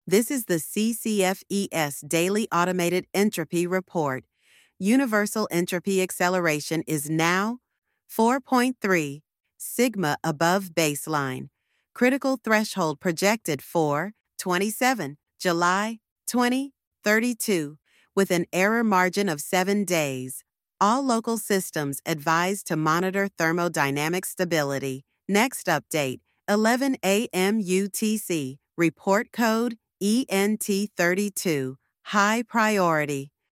This is the CCFES Daily Automated Entropy Report. Universal entropy acceleration is now 4.3 sigma above baseline. Critical threshold projected for 27 July 2032 with an error margin of 7 days. All local systems advised to monitor thermodynamic stability. Next update, 11 a.m. UTC. Report code ENT32. High priority.